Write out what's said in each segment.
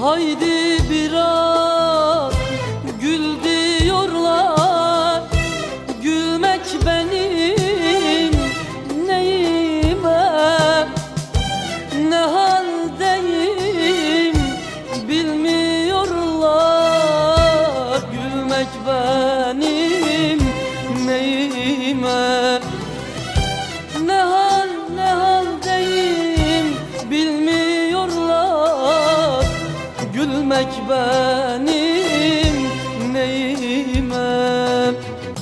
Haydi biraz gül diyorlar. Gülmek benim neyime, ne haldeyim bilmiyorlar. Gülmek benim neyime, ne haldeyim bilmiyorlar. Gülmek benim neyime.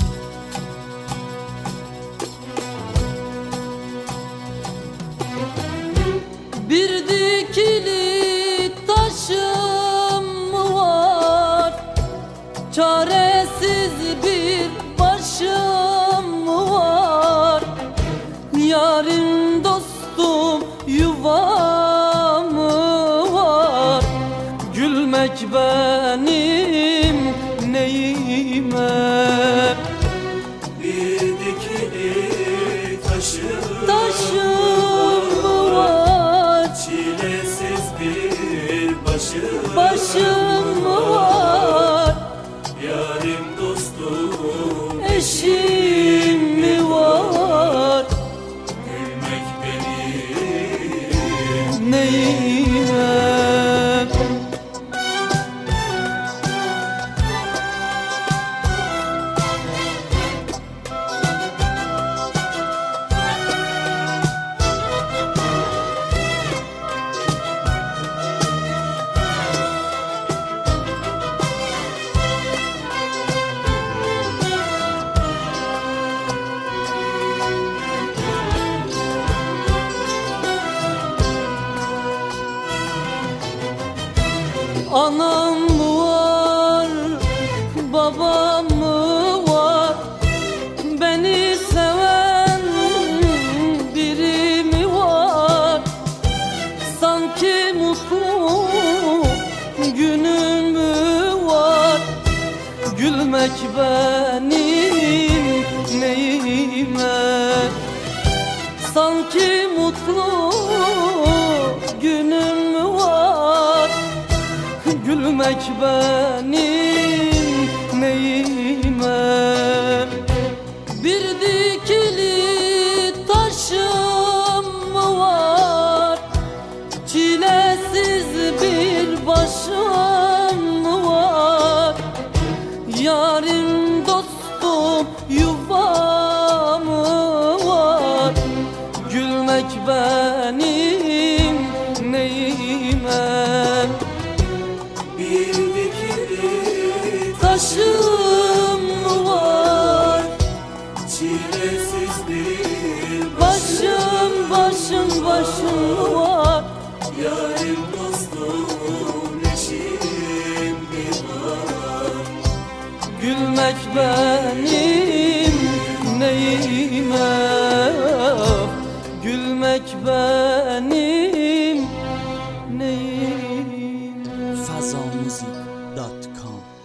Bir dikili taşım mı var, çaresiz bir başım mı var? Yarim dostum yuvam mı var? Gülmek benim neyime. Bir dikili Taşım mı var, çilesiz bir başım mı var? Yarim dostum Eşim mi var? gülmek benim Neyime. Anam mı var, babam mı var? Beni seven biri mi var? Sanki mutlu günüm mü var? Gülmek benim neyime. Sanki mutlu günüm mü var? Gülmek benim neyime. Bir dikili taşım mı var, çilesiz bir başım mı var? Yarim dostum yuvam mı var? Gülmek benim neyime. bir dikili Taşım mı var, çilesiz bir başım mı var? Yarim dostum eşim mi var? Gülmek benim neyime. Gülmek benim neyime. Fazamüzik.com